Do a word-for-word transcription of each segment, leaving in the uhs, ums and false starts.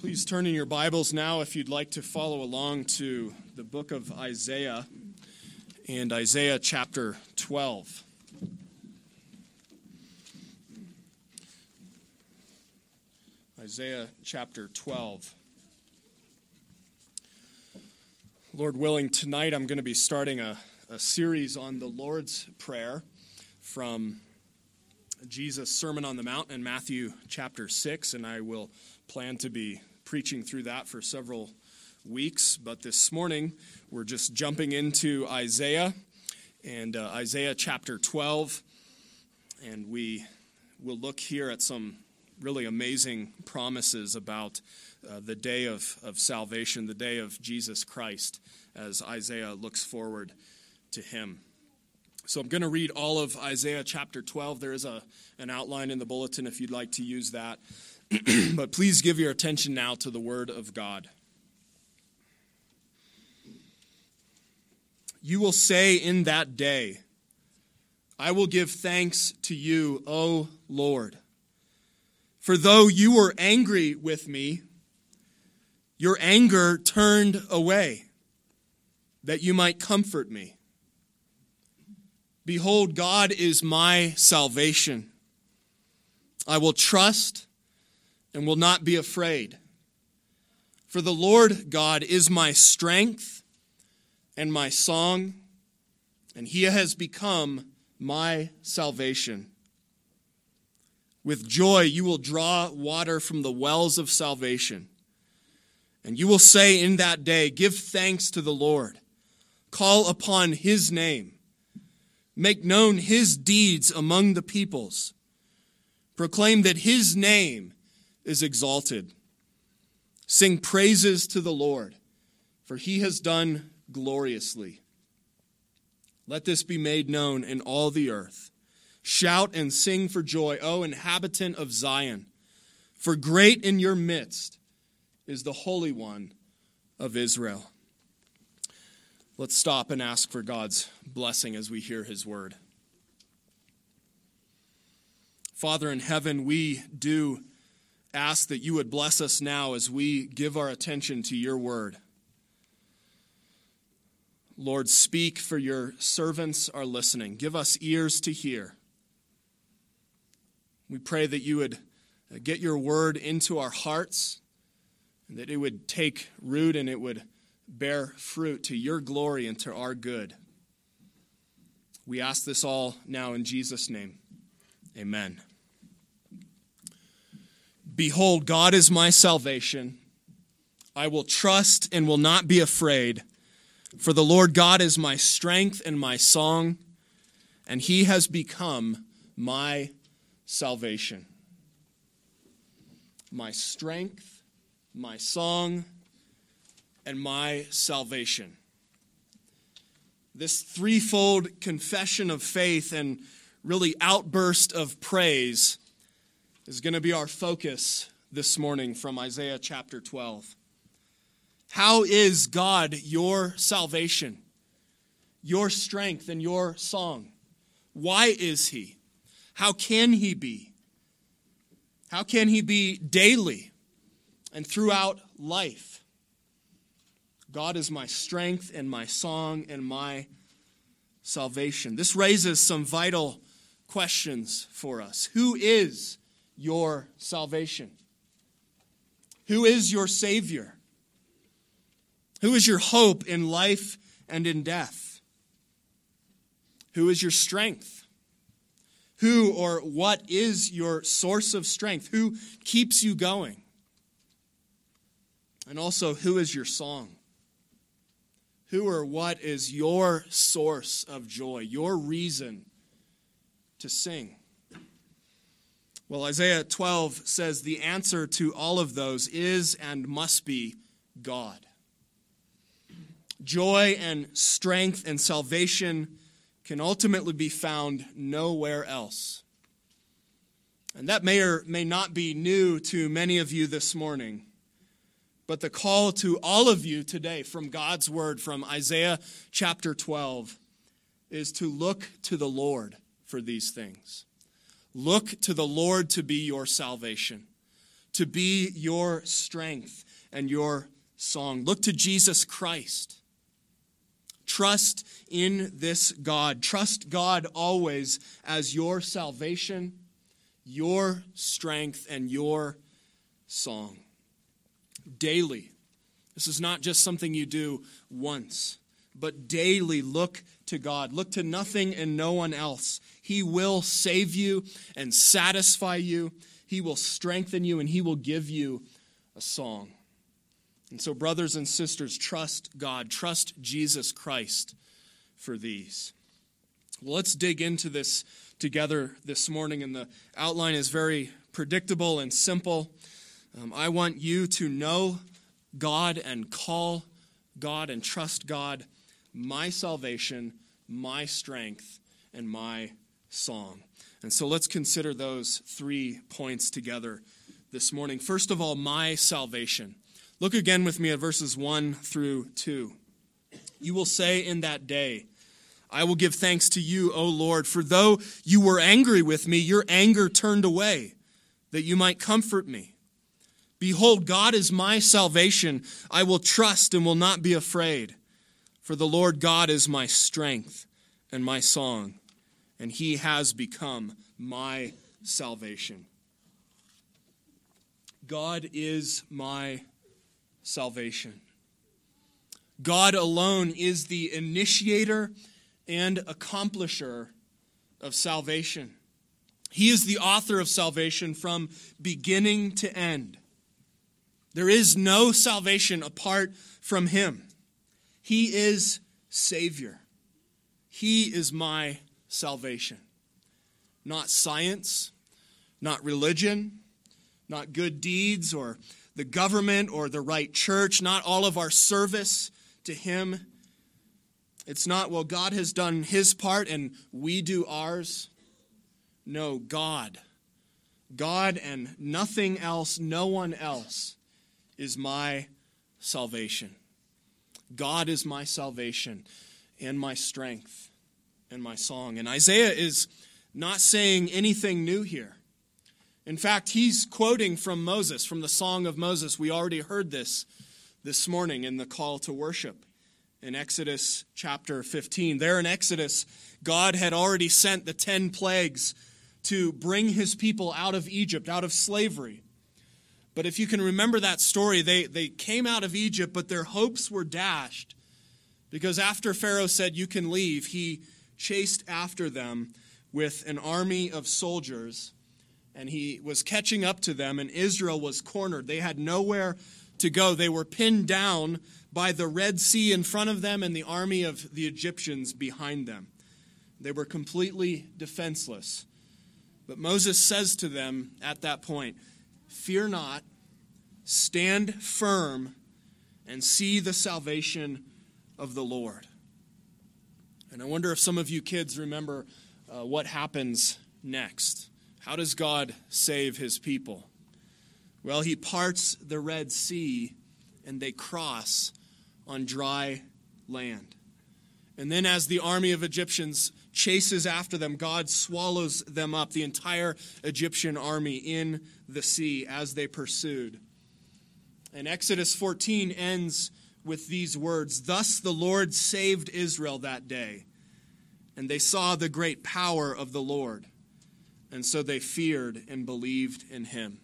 Please turn in your Bibles now, if you'd like to follow along, to the book of Isaiah and Isaiah chapter twelve. Isaiah chapter twelve. Lord willing, tonight I'm going to be starting a, a series on the Lord's Prayer from Jesus' Sermon on the Mount in Matthew chapter six, and I will plan to be preaching through that for several weeks. But this morning, we're just jumping into Isaiah and uh, Isaiah chapter twelve, and we will look here at some really amazing promises about uh, the day of, of salvation, the day of Jesus Christ, as Isaiah looks forward to him. So I'm going to read all of Isaiah chapter twelve. There is a an outline in the bulletin if you'd like to use that. But please give your attention now to the Word of God. You will say in that day, I will give thanks to you, O Lord. For though you were angry with me, your anger turned away, that you might comfort me. Behold, God is my salvation. I will trust and will not be afraid. For the Lord God is my strength and my song, and he has become my salvation. With joy you will draw water from the wells of salvation. And you will say in that day, give thanks to the Lord. Call upon his name. Make known his deeds among the peoples. Proclaim that his name is exalted. Sing praises to the Lord, for he has done gloriously. Let this be made known in all the earth. Shout and sing for joy, O inhabitant of Zion, for great in your midst is the Holy One of Israel. Let's stop and ask for God's blessing as we hear his word. Father in heaven, we do ask that you would bless us now as we give our attention to your word. Lord, speak, for your servants are listening. Give us ears to hear. We pray that you would get your word into our hearts, and that it would take root and it would bear fruit to your glory and to our good. We ask this all now in Jesus' name. Amen. Behold, God is my salvation. I will trust and will not be afraid. For the Lord God is my strength and my song, and he has become my salvation. My strength, my song, and my salvation. This threefold confession of faith and really outburst of praise is going to be our focus this morning from Isaiah chapter twelve. How is God your salvation, your strength, and your song? Why is he? How can he be? How can he be daily and throughout life? God is my strength and my song and my salvation. This raises some vital questions for us. Who is your salvation? Who is your Savior? Who is your hope in life and in death? Who is your strength? Who or what is your source of strength? Who keeps you going? And also, who is your song? Who or what is your source of joy, your reason to sing? Well, Isaiah twelve says the answer to all of those is and must be God. Joy and strength and salvation can ultimately be found nowhere else. And that may or may not be new to many of you this morning. But the call to all of you today from God's word, from Isaiah chapter twelve, is to look to the Lord for these things. Look to the Lord to be your salvation. to be your strength and your song. Look to Jesus Christ. Trust in this God. Trust God always as your salvation, your strength, and your song. Daily. This is not just something you do once, but daily look to God. Look to nothing and no one else. He will save you and satisfy you. He will strengthen you, and he will give you a song. And so, brothers and sisters, trust God. Trust Jesus Christ for these. Well, let's dig into this together this morning, and the outline is very predictable and simple. Um, I want you to know God and call God and trust God, my salvation, my strength, and my song. And so let's consider those three points together this morning. First of all, my salvation. Look again with me at verses one through two. You will say in that day, I will give thanks to you, O Lord, for though you were angry with me, your anger turned away, that you might comfort me. Behold, God is my salvation. I will trust and will not be afraid. For the Lord God is my strength and my song, and he has become my salvation. God is my salvation. God alone is the initiator and accomplisher of salvation. He is the author of salvation from beginning to end. There is no salvation apart from him. He is Savior. He is my salvation. Not science, not religion, not good deeds or the government or the right church, not all of our service to him. It's not, well, God has done his part and we do ours. No, God. God and nothing else, no one else is my salvation. God is my salvation and my strength and my song. And Isaiah is not saying anything new here. In fact, he's quoting from Moses, from the Song of Moses. We already heard this this morning in the call to worship in Exodus chapter fifteen. There in Exodus, God had already sent the ten plagues to bring his people out of Egypt, out of slavery. But if you can remember that story, they, they came out of Egypt, but their hopes were dashed because after Pharaoh said, you can leave, he chased after them with an army of soldiers, and he was catching up to them, and Israel was cornered. They had nowhere to go. They were pinned down by the Red Sea in front of them and the army of the Egyptians behind them. They were completely defenseless. But Moses says to them at that point, fear not, stand firm, and see the salvation of the Lord. And I wonder if some of you kids remember uh, what happens next. How does God save his people? Well, he parts the Red Sea, and they cross on dry land. And then as the army of Egyptians chases after them, God swallows them up, the entire Egyptian army in the sea as they pursued. And Exodus fourteen ends with these words, thus the Lord saved Israel that day, and they saw the great power of the Lord, and so they feared and believed in him.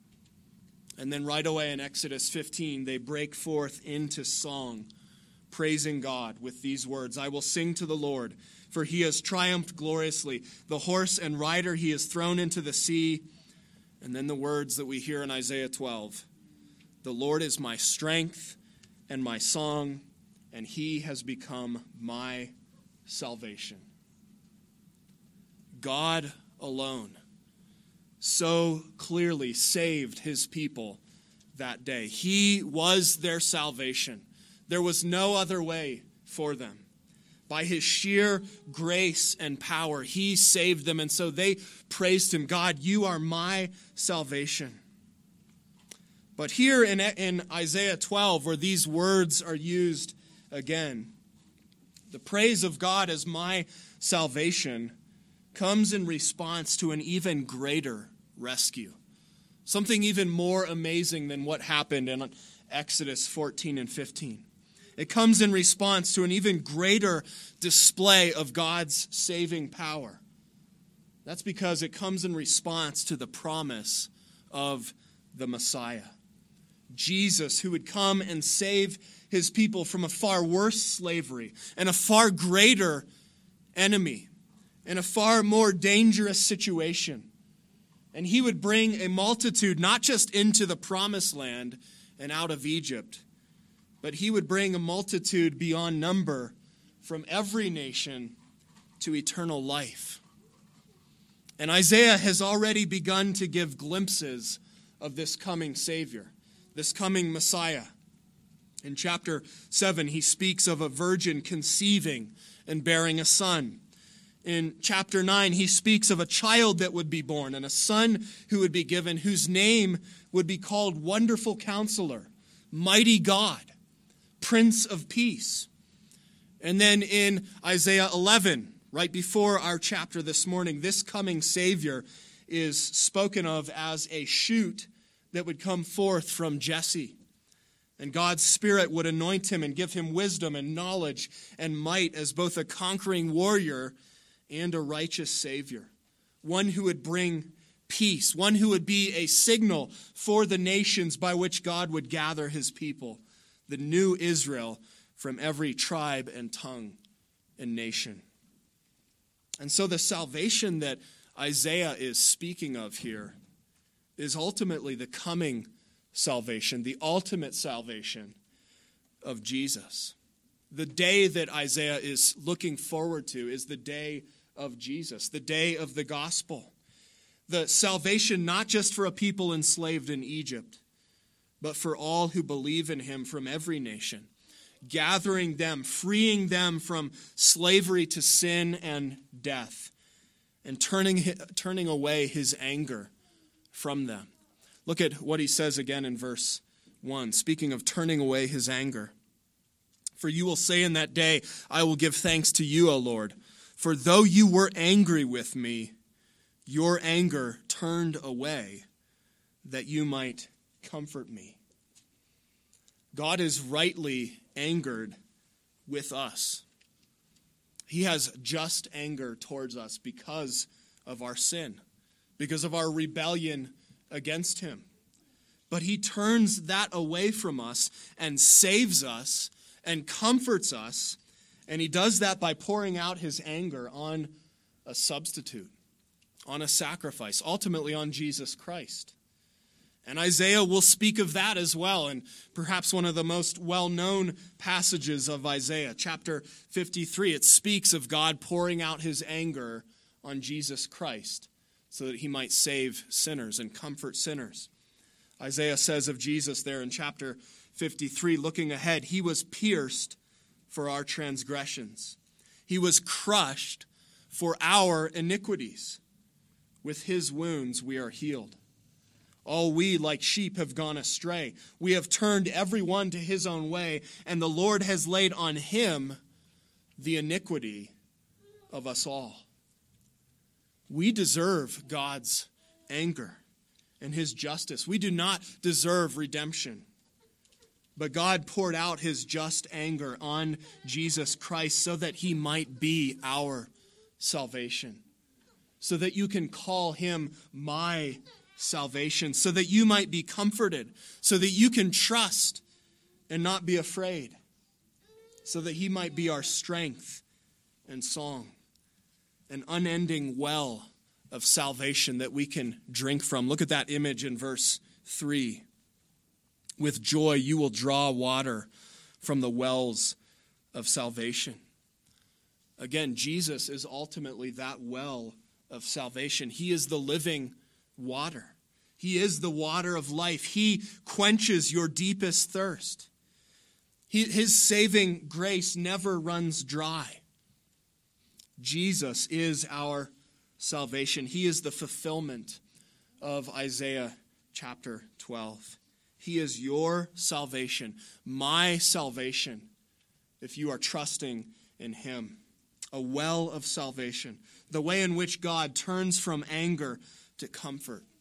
And then right away in Exodus fifteen, they break forth into song, praising God with these words, I will sing to the Lord, for he has triumphed gloriously. The horse and rider he has thrown into the sea. And then the words that we hear in Isaiah twelve. The Lord is my strength and my song, and he has become my salvation. God alone so clearly saved his people that day. He was their salvation. There was no other way for them. By his sheer grace and power, he saved them. And so they praised him. God, you are my salvation. But here in, in Isaiah twelve, where these words are used again, the praise of God as my salvation comes in response to an even greater rescue. Something even more amazing than what happened in Exodus fourteen and fifteen. It comes in response to an even greater display of God's saving power. That's because it comes in response to the promise of the Messiah. Jesus, who would come and save his people from a far worse slavery and a far greater enemy and a far more dangerous situation. And he would bring a multitude not just into the promised land and out of Egypt, but he would bring a multitude beyond number from every nation to eternal life. And Isaiah has already begun to give glimpses of this coming Savior, this coming Messiah. In chapter seven, he speaks of a virgin conceiving and bearing a son. In chapter nine, he speaks of a child that would be born and a son who would be given, whose name would be called Wonderful Counselor, Mighty God, Prince of Peace. And then in Isaiah eleven, right before our chapter this morning, this coming Savior is spoken of as a shoot that would come forth from Jesse. And God's Spirit would anoint him and give him wisdom and knowledge and might as both a conquering warrior and a righteous Savior. One who would bring peace, one who would be a signal for the nations by which God would gather his people, the new Israel from every tribe and tongue and nation. And so the salvation that Isaiah is speaking of here is ultimately the coming salvation, the ultimate salvation of Jesus. The day that Isaiah is looking forward to is the day of Jesus, the day of the gospel. The salvation not just for a people enslaved in Egypt, but for all who believe in him from every nation, gathering them, freeing them from slavery to sin and death, and turning, turning away his anger from them. Look at what he says again in verse one, speaking of turning away his anger. For you will say in that day, I will give thanks to you, O Lord. For though you were angry with me, your anger turned away, that you might comfort me. God is rightly angered with us. He has just anger towards us because of our sin, because of our rebellion against him. But he turns that away from us and saves us and comforts us, and he does that by pouring out his anger on a substitute, on a sacrifice, ultimately on Jesus Christ. And Isaiah will speak of that as well, and perhaps one of the most well-known passages of Isaiah, chapter fifty-three, it speaks of God pouring out his anger on Jesus Christ so that he might save sinners and comfort sinners. Isaiah says of Jesus there in chapter fifty-three, looking ahead, he was pierced for our transgressions. He was crushed for our iniquities. With his wounds we are healed. All we, like sheep, have gone astray. We have turned every one to his own way, and the Lord has laid on him the iniquity of us all. We deserve God's anger and his justice. We do not deserve redemption. But God poured out his just anger on Jesus Christ so that he might be our salvation, so that you can call him my salvation, so that you might be comforted, so that you can trust and not be afraid, so that he might be our strength and song, an unending well of salvation that we can drink from. Look at that image in verse three. With joy you will draw water from the wells of salvation. Again, Jesus is ultimately that well of salvation. He is the living water. He is the water of life. He quenches your deepest thirst. He, his saving grace never runs dry. Jesus is our salvation. He is the fulfillment of Isaiah chapter twelve. He is your salvation, my salvation, if you are trusting in him. A well of salvation, the way in which God turns from anger to comfort,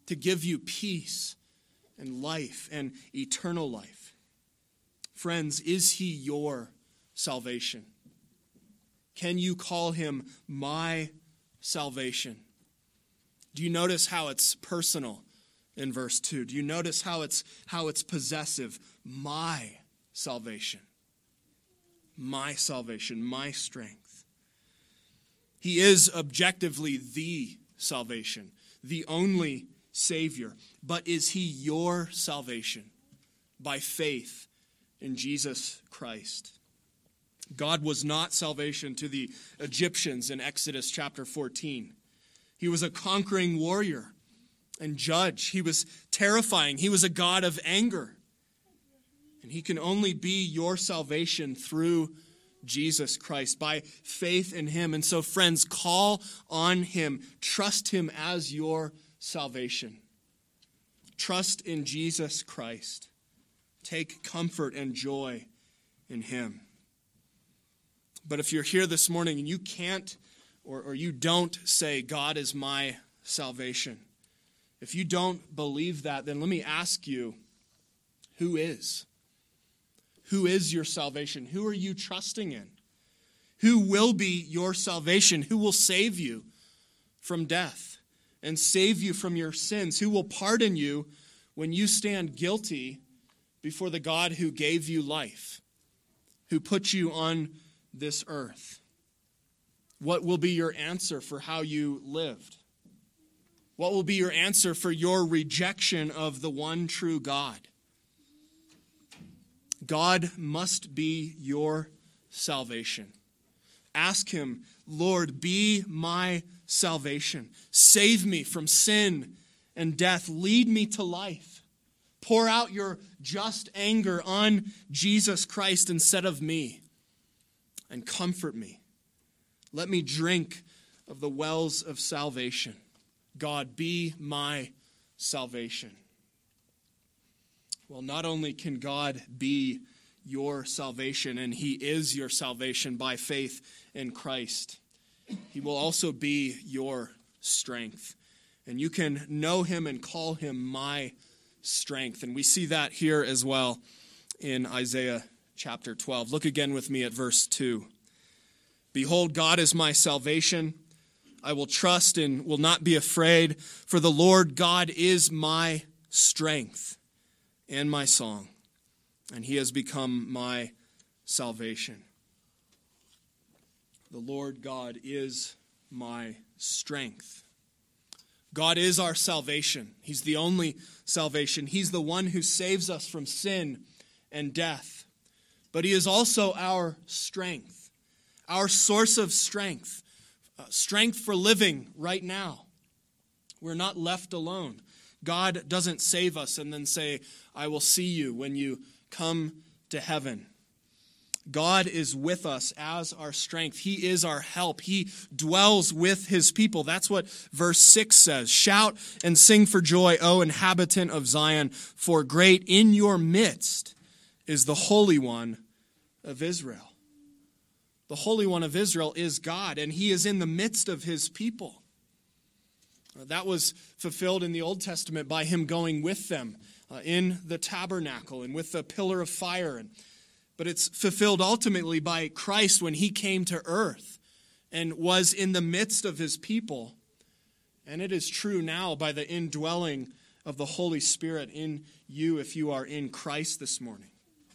to give you peace and life and eternal life. Friends, is he your salvation? Can you call him my salvation? Do you notice how it's personal in verse two? Do you notice how it's how it's possessive? My salvation. My salvation, my strength. He is objectively the salvation, the only Savior. But is he your salvation by faith in Jesus Christ? God was not salvation to the Egyptians in Exodus chapter fourteen. He was a conquering warrior and judge. He was terrifying. He was a God of anger. And he can only be your salvation through Jesus Christ, by faith in him. And so, friends, call on him. Trust him as your salvation. Trust in Jesus Christ. Take comfort and joy in him. But if you're here this morning and you can't or, or you don't say, God is my salvation, if you don't believe that, then let me ask you, who is? Who is your salvation? Who are you trusting in? Who will be your salvation? Who will save you from death and save you from your sins? Who will pardon you when you stand guilty before the God who gave you life, who put you on this earth? What will be your answer for how you lived? What will be your answer for your rejection of the one true God? God must be your salvation. Ask him, Lord, be my salvation. Save me from sin and death. Lead me to life. Pour out your just anger on Jesus Christ instead of me, and comfort me. Let me drink of the wells of salvation. God, be my salvation. Well, not only can God be your salvation, and he is your salvation by faith in Christ, he will also be your strength. And you can know him and call him my strength. And we see that here as well in Isaiah chapter twelve. Look again with me at verse two. Behold, God is my salvation. I will trust and will not be afraid, for the Lord God is my strength and my song, and he has become my salvation. The Lord God is my strength. God is our salvation. He's the only salvation. He's the one who saves us from sin and death. But he is also our strength, our source of strength, uh, strength for living right now. We're not left alone. God doesn't save us and then say, I will see you when you come to heaven. God is with us as our strength. He is our help. He dwells with his people. That's what verse six says. Shout and sing for joy, O inhabitant of Zion, for great in your midst is the Holy One of Israel. The Holy One of Israel is God, and he is in the midst of his people. That was fulfilled in the Old Testament by him going with them uh, in the tabernacle and with the pillar of fire. And, but it's fulfilled ultimately by Christ when he came to earth and was in the midst of his people. And it is true now by the indwelling of the Holy Spirit in you if you are in Christ this morning.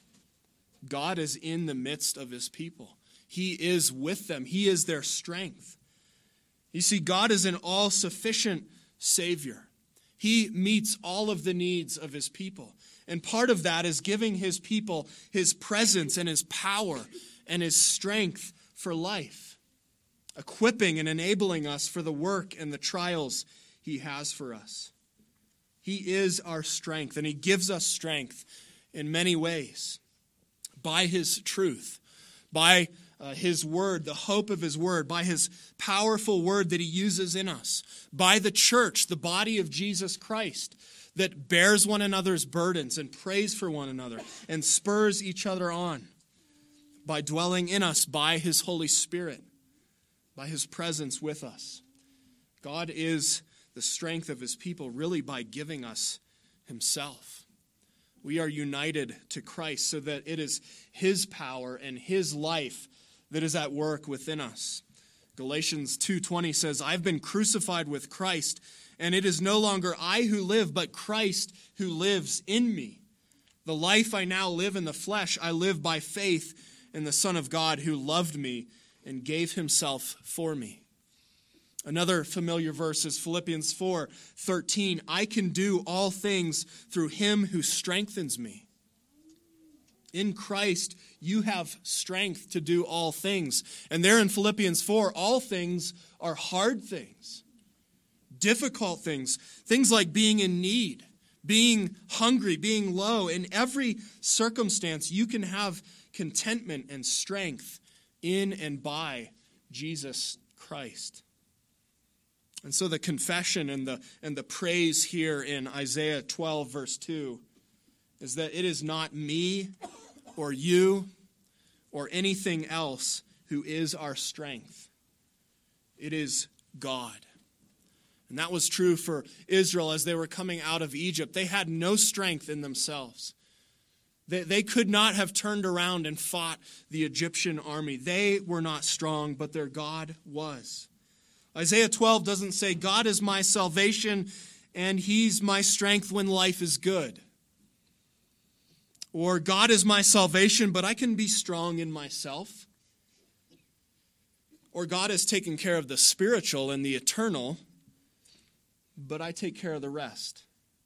God is in the midst of his people. He is with them. He is their strength. You see, God is an all-sufficient Savior. He meets all of the needs of his people. And part of that is giving his people his presence and his power and his strength for life, equipping and enabling us for the work and the trials he has for us. He is our strength, and he gives us strength in many ways. By his truth, by Uh, his word, the hope of his word, by his powerful word that he uses in us, by the church, the body of Jesus Christ, that bears one another's burdens and prays for one another and spurs each other on, by dwelling in us by his Holy Spirit, by his presence with us. God is the strength of his people really by giving us himself. We are united to Christ so that it is his power and his life that is at work within us. Galatians two twenty says, I've been crucified with Christ, and it is no longer I who live, but Christ who lives in me. The life I now live in the flesh, I live by faith in the Son of God who loved me and gave himself for me. Another familiar verse is Philippians four thirteen. I can do all things through him who strengthens me. In Christ, you have strength to do all things. And there in Philippians four, all things are hard things, difficult things, things like being in need, being hungry, being low. In every circumstance, you can have contentment and strength in and by Jesus Christ. And so the confession and the, and the praise here in Isaiah twelve, verse two, is that it is not me or you or anything else who is our strength. It is God. And that was true for Israel as they were coming out of Egypt. They had no strength in themselves. They, they could not have turned around and fought the Egyptian army. They were not strong, but their God was. Isaiah twelve doesn't say, God is my salvation and he's my strength when life is good. Or God is my salvation, but I can be strong in myself. Or God is taking care of the spiritual and the eternal, but I take care of the rest.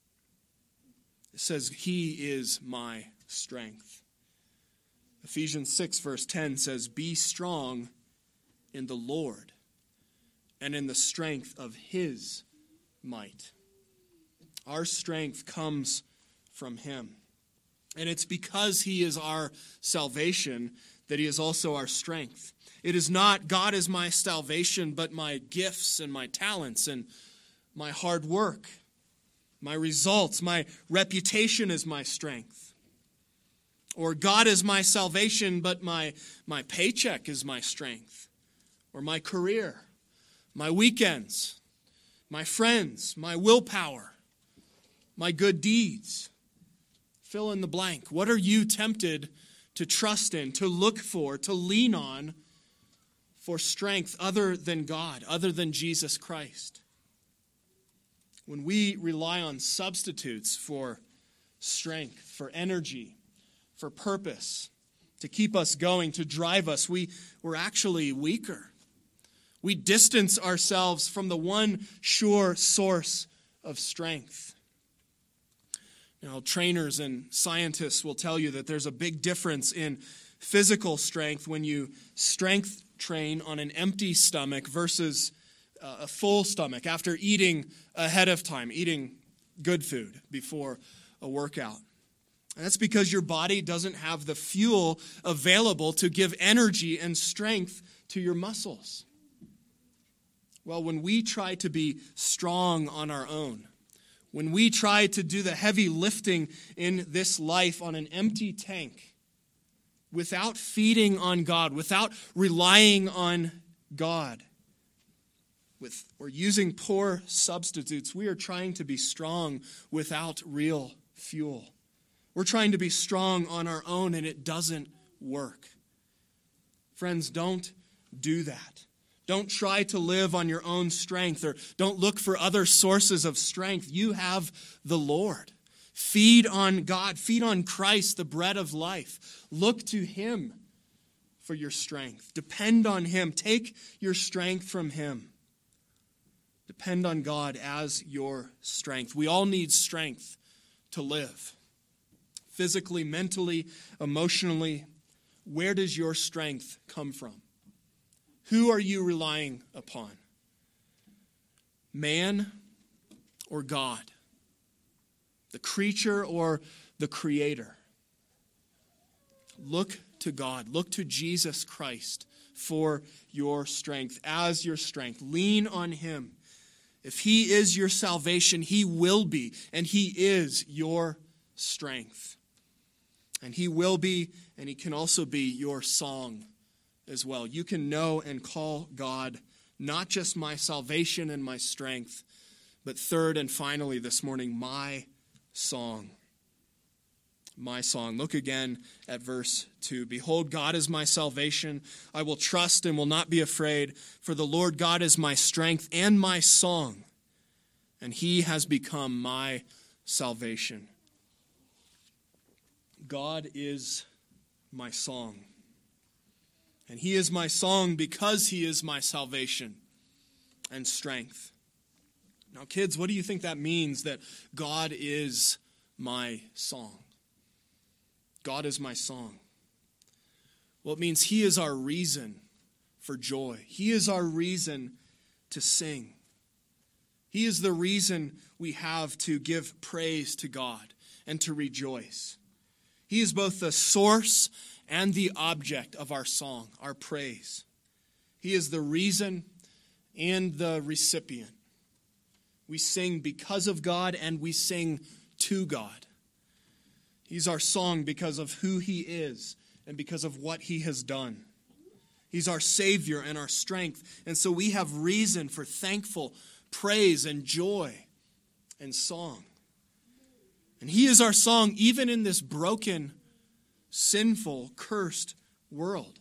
It says, he is my strength. Ephesians six, verse ten says, be strong in the Lord and in the strength of his might. Our strength comes from him. And it's because he is our salvation that he is also our strength. It is not God is my salvation, but my gifts and my talents and my hard work, my results, my reputation is my strength. Or God is my salvation, but my, my paycheck is my strength. Or my career, my weekends, my friends, my willpower, my good deeds. Fill in the blank. What are you tempted to trust in, to look for, to lean on for strength other than God, other than Jesus Christ? When we rely on substitutes for strength, for energy, for purpose, to keep us going, to drive us, we, we're actually weaker. We distance ourselves from the one sure source of strength. Now, trainers and scientists will tell you that there's a big difference in physical strength when you strength train on an empty stomach versus a full stomach after eating ahead of time, eating good food before a workout. And that's because your body doesn't have the fuel available to give energy and strength to your muscles. Well, when we try to be strong on our own, when we try to do the heavy lifting in this life on an empty tank, without feeding on God, without relying on God, with or using poor substitutes, we are trying to be strong without real fuel. We're trying to be strong on our own, and it doesn't work. Friends, don't do that. Don't try to live on your own strength, or don't look for other sources of strength. You have the Lord. Feed on God. Feed on Christ, the bread of life. Look to him for your strength. Depend on him. Take your strength from him. Depend on God as your strength. We all need strength to live. Physically, mentally, emotionally. Where does your strength come from? Who are you relying upon? Man or God? The creature or the creator? Look to God. Look to Jesus Christ for your strength, as your strength. Lean on him. If he is your salvation, he will be, and he is your strength. And he will be, and he can also be your song as well. You can know and call God not just my salvation and my strength, But third and finally this morning, my song. My song. Look again at verse two. Behold, God is my salvation. I will trust and will not be afraid, for the Lord God is my strength and my song, and he has become my salvation. God is my song. And he is my song because he is my salvation and strength. Now, kids, what do you think that means, that God is my song? God is my song. Well, it means he is our reason for joy. He is our reason to sing. He is the reason we have to give praise to God and to rejoice. He is both the source and the object of our song, our praise. He is the reason and the recipient. We sing because of God and we sing to God. He's our song because of who he is and because of what he has done. He's our Savior and our strength. And so we have reason for thankful praise and joy and song. And he is our song even in this broken, sinful, cursed world.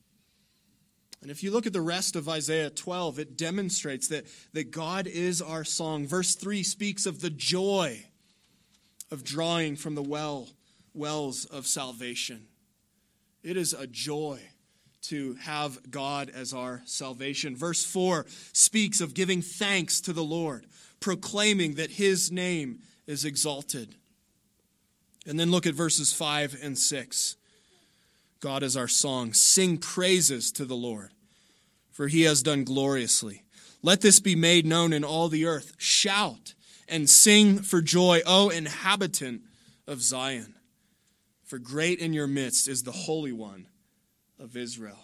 And if you look at the rest of Isaiah twelve, it demonstrates that, that God is our song. Verse three speaks of the joy of drawing from the well, wells of salvation. It is a joy to have God as our salvation. Verse four speaks of giving thanks to the Lord, proclaiming that his name is exalted. And then look at verses five and six. God is our song. Sing praises to the Lord, for he has done gloriously. Let this be made known in all the earth. Shout and sing for joy, O inhabitant of Zion. For great in your midst is the Holy One of Israel.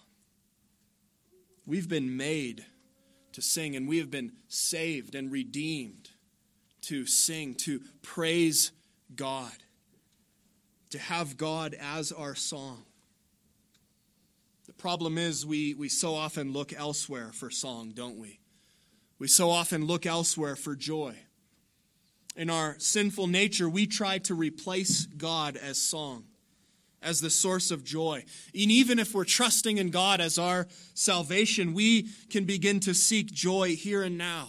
We've been made to sing, and we have been saved and redeemed to sing, to praise God, to have God as our song. The problem is we, we so often look elsewhere for song, don't we? We so often look elsewhere for joy. In our sinful nature, we try to replace God as song, as the source of joy. And even if we're trusting in God as our salvation, we can begin to seek joy here and now,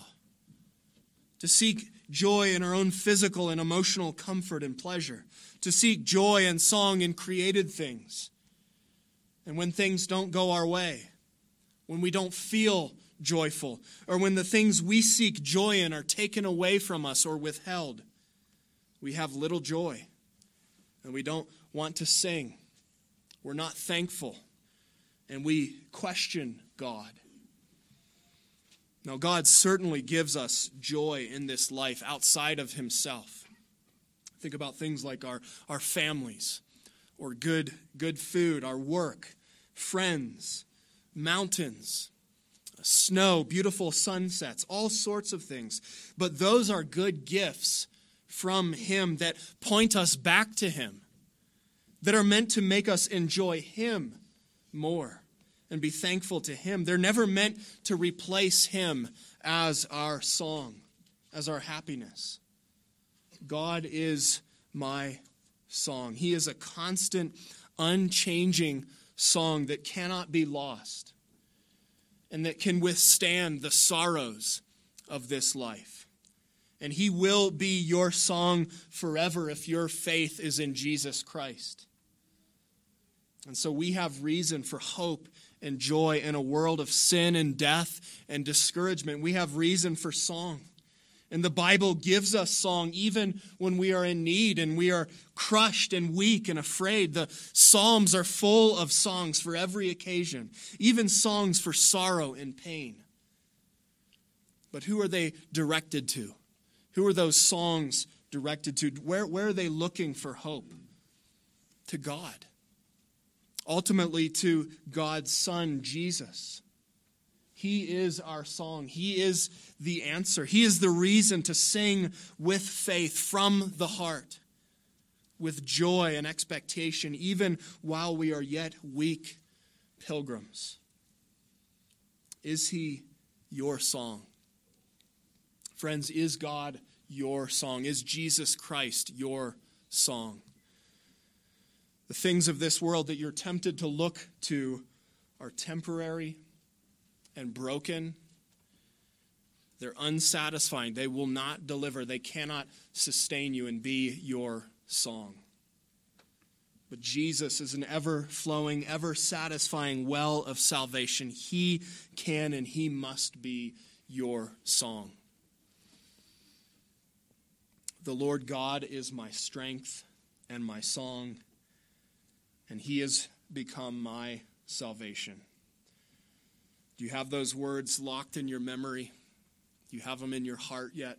to seek joy in our own physical and emotional comfort and pleasure, to seek joy and song in created things. And when things don't go our way, when we don't feel joyful, or when the things we seek joy in are taken away from us or withheld, we have little joy, and we don't want to sing. We're not thankful, and we question God. Now, God certainly gives us joy in this life outside of himself. Think about things like our, our families, or good, good food, our work, friends, mountains, snow, beautiful sunsets, all sorts of things. But those are good gifts from him that point us back to him, that are meant to make us enjoy him more and be thankful to him. They're never meant to replace him as our song, as our happiness. God is my song. He is a constant, unchanging song that cannot be lost and that can withstand the sorrows of this life. And he will be your song forever if your faith is in Jesus Christ. And so we have reason for hope and joy in a world of sin and death and discouragement. We have reason for song. And the Bible gives us song even when we are in need and we are crushed and weak and afraid. The Psalms are full of songs for every occasion, even songs for sorrow and pain. But who are they directed to? Who are those songs directed to? Where, where are they looking for hope? To God. Ultimately to God's Son, Jesus. He is our song. He is the answer. He is the reason to sing with faith from the heart, with joy and expectation, even while we are yet weak pilgrims. Is he your song? Friends, is God your song? Is Jesus Christ your song? The things of this world that you're tempted to look to are temporary and broken. They're unsatisfying. They will not deliver. They cannot sustain you and be your song. But Jesus is an ever-flowing, ever-satisfying well of salvation. He can and he must be your song. The Lord God is my strength and my song, and he has become my salvation. Do you have those words locked in your memory? Do you have them in your heart yet?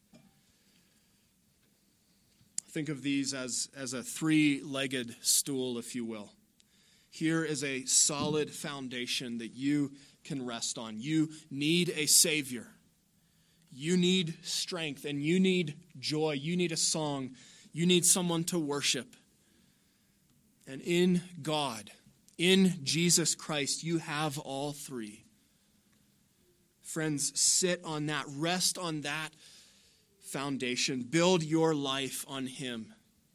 Think of these as, as a three-legged stool, if you will. Here is a solid foundation that you can rest on. You need a Savior. You need strength, and you need joy. You need a song. You need someone to worship. And in God, in Jesus Christ, you have all three. Friends, sit on that. Rest on that foundation. Build your life on him.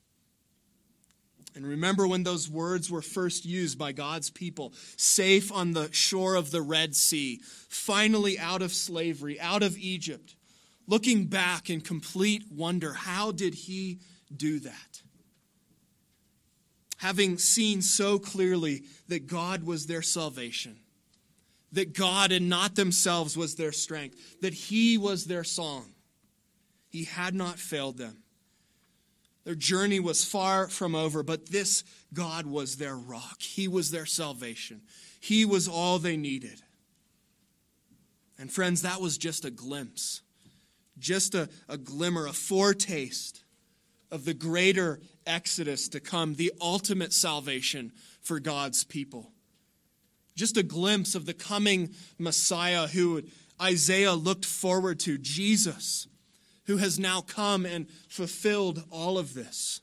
And remember when those words were first used by God's people, safe on the shore of the Red Sea, finally out of slavery, out of Egypt, looking back in complete wonder, how did he do that? Having seen so clearly that God was their salvation, that God and not themselves was their strength, that he was their song. He had not failed them. Their journey was far from over, but this God was their rock. He was their salvation. He was all they needed. And friends, that was just a glimpse, just a, a glimmer, a foretaste of the greater exodus to come, the ultimate salvation for God's people. Just a glimpse of the coming Messiah who Isaiah looked forward to, Jesus, who has now come and fulfilled all of this.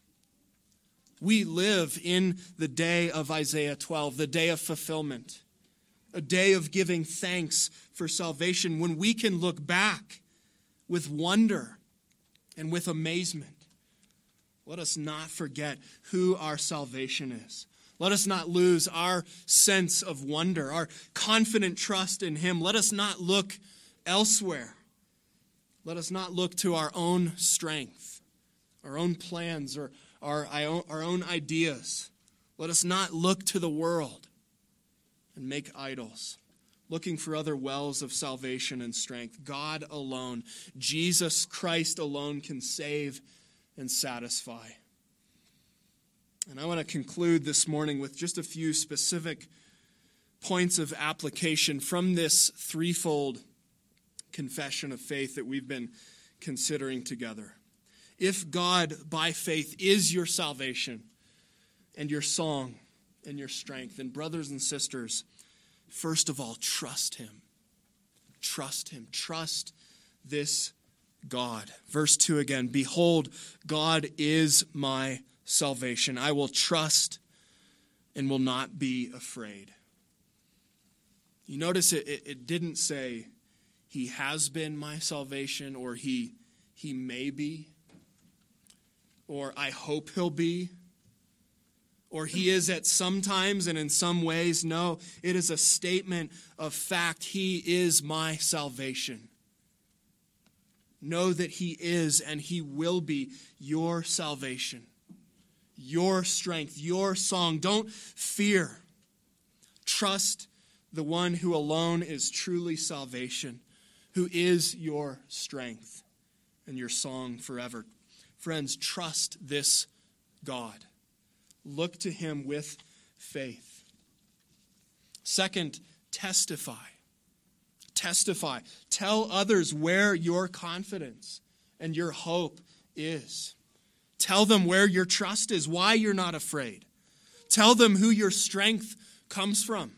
We live in the day of Isaiah twelve, the day of fulfillment, a day of giving thanks for salvation when we can look back with wonder and with amazement. Let us not forget who our salvation is. Let us not lose our sense of wonder, our confident trust in him. Let us not look elsewhere. Let us not look to our own strength, our own plans, or our, our own ideas. Let us not look to the world and make idols, looking for other wells of salvation and strength. God alone, Jesus Christ alone, can save and satisfy. And I want to conclude this morning with just a few specific points of application from this threefold confession of faith that we've been considering together. If God, by faith, is your salvation and your song and your strength, then brothers and sisters, first of all, trust him. Trust him. Trust this God. Verse two again, behold, God is my salvation. I will trust and will not be afraid. You notice it, it, it didn't say he has been my salvation, or he, he may be, or I hope he'll be, or he is at some times and in some ways. No, it is a statement of fact. He is my salvation. Know that he is and he will be your salvation, your strength, your song. Don't fear. Trust the one who alone is truly salvation, who is your strength and your song forever. Friends, trust this God. Look to him with faith. Second, testify. Testify. Tell others where your confidence and your hope is. Tell them where your trust is, why you're not afraid. Tell them who your strength comes from.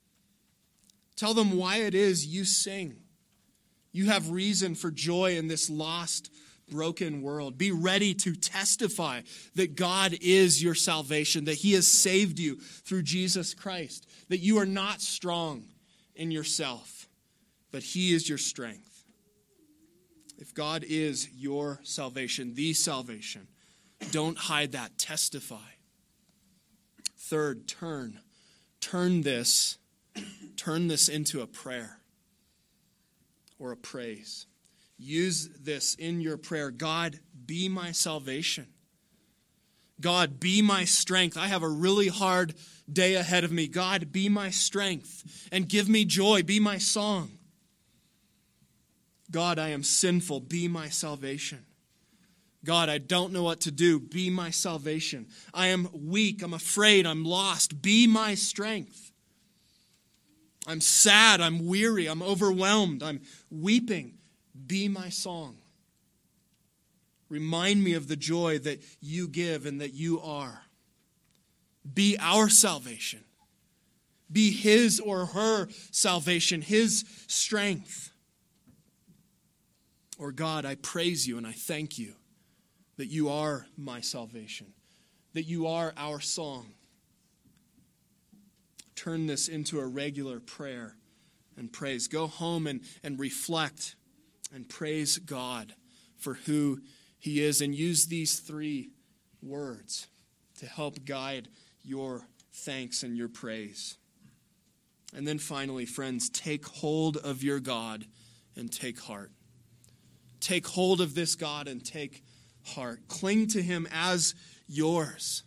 Tell them why it is you sing. You have reason for joy in this lost, broken world. Be ready to testify that God is your salvation, that he has saved you through Jesus Christ, that you are not strong in yourself, but he is your strength. If God is your salvation, the salvation, don't hide that. Testify. Third, turn. Turn this, turn this into a prayer or a praise. Use this in your prayer. God, be my salvation. God, be my strength. I have a really hard day ahead of me. God, be my strength and give me joy. Be my song. God, I am sinful. Be my salvation. God, I don't know what to do. Be my salvation. I am weak. I'm afraid. I'm lost. Be my strength. I'm sad. I'm weary. I'm overwhelmed. I'm weeping. Be my song. Remind me of the joy that you give and that you are. Be our salvation. Be his or her salvation, his strength. Or God, I praise you and I thank you that you are my salvation, that you are our song. Turn this into a regular prayer and praise. Go home and, and reflect and praise God for who he is, and use these three words to help guide your thanks and your praise. And then finally, friends, take hold of your God and take heart. Take hold of this God and take heart. Cling to him as yours.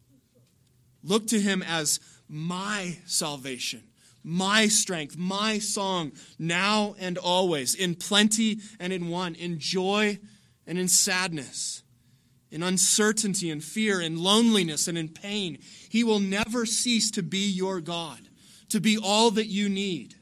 Look to him as my salvation, my strength, my song, now and always, in plenty and in want, in joy and in sadness, in uncertainty and fear, in loneliness and in pain. He will never cease to be your God, to be all that you need.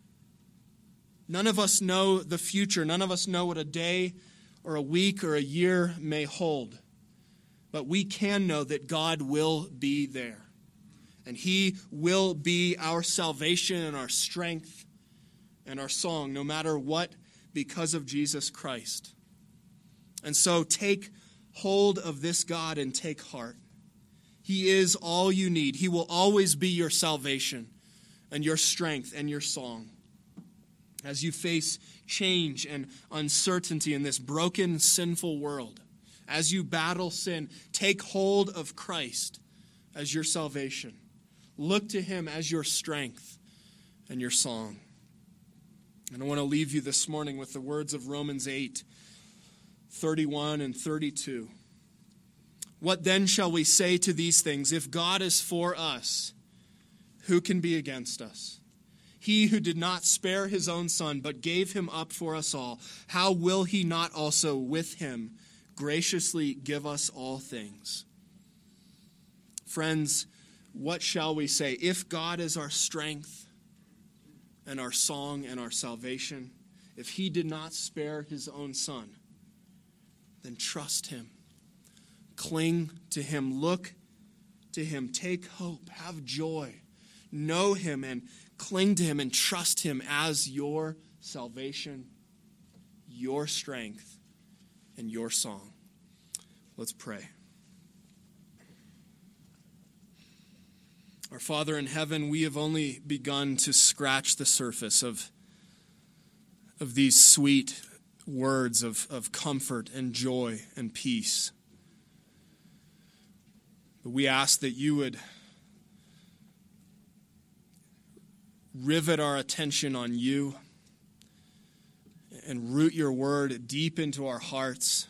None of us know the future. None of us know what a day or a week or a year may hold. But we can know that God will be there. And he will be our salvation and our strength and our song, no matter what, because of Jesus Christ. And so take hold of this God and take heart. He is all you need. He will always be your salvation and your strength and your song. As you face change and uncertainty in this broken, sinful world, as you battle sin, take hold of Christ as your salvation. Look to him as your strength and your song. And I want to leave you this morning with the words of Romans eight, thirty-one and thirty-two. What then shall we say to these things? If God is for us, who can be against us? He who did not spare his own son, but gave him up for us all, how will he not also with him graciously give us all things? Friends, what shall we say? If God is our strength and our song and our salvation, if he did not spare his own son, then trust him. Cling to him. Look to him. Take hope. Have joy. Know him and cling to him and trust him as your salvation, your strength, and your song. Let's pray. Our Father in heaven, we have only begun to scratch the surface of, of these sweet words of, of comfort and joy and peace. But we ask that you would rivet our attention on you and root your word deep into our hearts.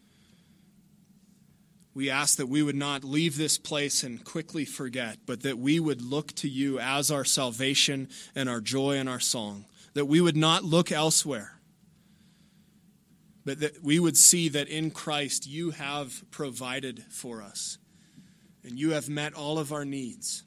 We ask that we would not leave this place and quickly forget, but that we would look to you as our salvation and our joy and our song. That we would not look elsewhere, but that we would see that in Christ you have provided for us and you have met all of our needs.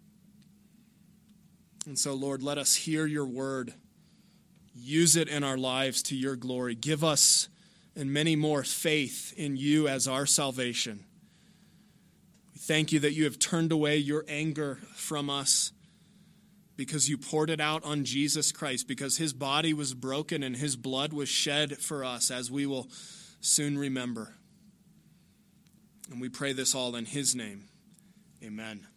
And so, Lord, let us hear your word. Use it in our lives to your glory. Give us and many more faith in you as our salvation. We thank you that you have turned away your anger from us because you poured it out on Jesus Christ, because his body was broken and his blood was shed for us, as we will soon remember. And we pray this all in his name. Amen.